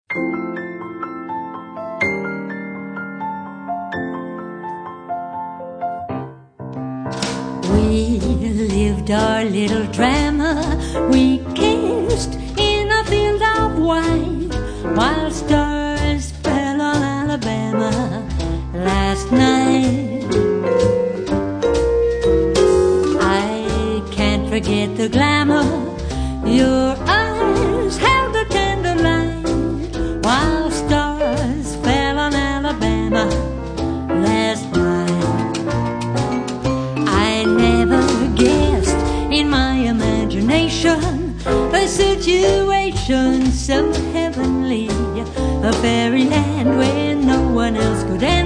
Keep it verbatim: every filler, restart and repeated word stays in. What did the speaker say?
We lived our little drama. We kissed in a field of white, while stars fell on Alabama last night. I can't forget the glamour. Your eyes held the candlelight, while stars fell on Alabama last night. I never guessed in my imagination a situation so heavenly, a fairyland where no one else could enter.